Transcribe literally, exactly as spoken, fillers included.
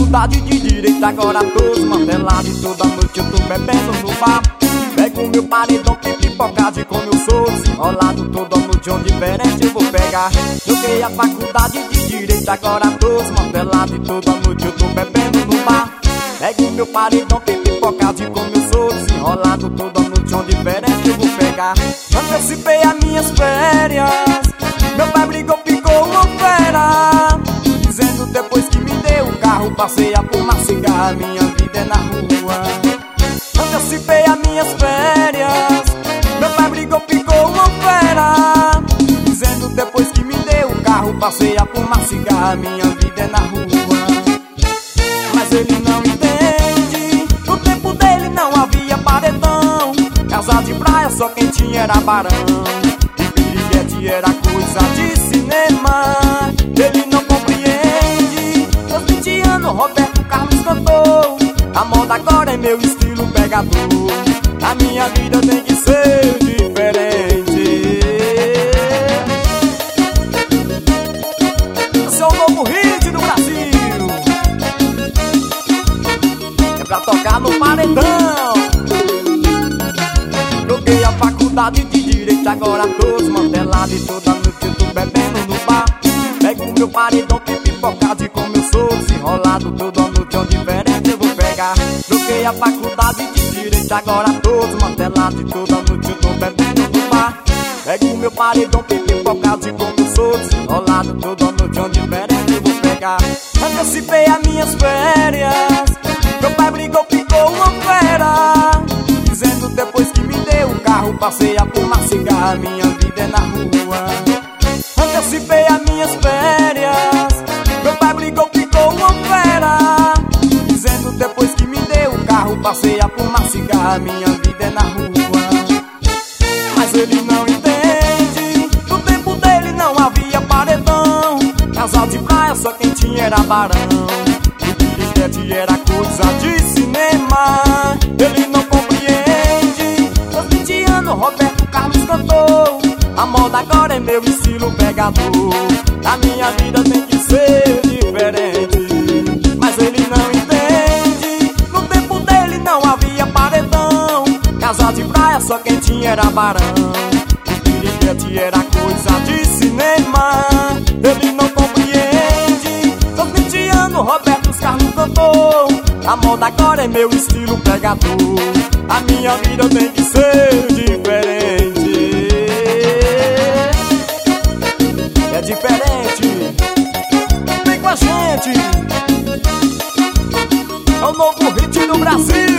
faculdade de Direito, agora tô desmantelado e toda noite eu tô bebendo no bar. Pego meu paredão, que pipoca de como eu sou desenrolado, toda noite onde diferente eu vou pegar. Joguei a faculdade de Direito, agora tô desmantelado e toda noite eu tô bebendo no bar. Pego meu paredão, que pipoca de como eu sou desenrolado, toda noite onde diferente eu vou pegar. Antecipei as minhas férias, meu pai brigou, ficou uma fera, dizendo depois que me deu o carro, passei a fumar cigarro, minha vida é na rua. Antecipei as minhas férias, meu pai brigou, ficou uma fera, dizendo depois que me deu o carro, passei a fumar cigarro, minha vida é na rua. Mas ele não entende, no tempo dele não havia paredão, casa de praia só quem tinha era barão, e piriguete era coisa de cinema. Ele não compreende, aos vinte anos Roberto Carlos cantou, a moda agora é meu estilo pegador, a minha vida tem que ser diferente. Esse é o novo hit do Brasil, é pra tocar no paredão. Joguei a faculdade de Direito, agora tô desmantelado e toda noite eu tô bebendo no bar. Pego meu paredão, que pipoca de como eu sou desenrolado, toda noite onde diferente eu vou pegar. Joguei a faculdade de Direito, agora tô desmantelado e toda noite eu tô bebendo no bar. Pego meu paredão, que pipoca de como eu sou desenrolado, toda noite onde diferente eu vou pegar. Antecipei as minhas férias, meu pai brigou, ficou uma fera, dizendo depois que me deu o carro, passei a fumar cigarro, minha vida é na rua. Antecipei as minhas férias, meu pai brigou, ficou uma fera, dizendo depois que me deu o carro, passei a fumar cigarro, minha vida é na rua. Mas ele não entende, no tempo dele não havia paredão, casal de praia só quem tinha era barão, e piriguete era coisa de cinema. Ele não compreende, aos vinte anos Roberto Carlos cantou, a moda agora é meu estilo pegador, a minha vida tem que ser diferente. Mas ele não entende, no tempo dele não havia paredão, casa de praia só quem tinha era barão, e piriguete era coisa de cinema. Ele não compreende, aos vinte anos Roberto Carlos cantou, a moda agora é meu estilo pegador, a minha vida tem que ser diferente. É diferente, vem com a gente, é o novo hit do Brasil.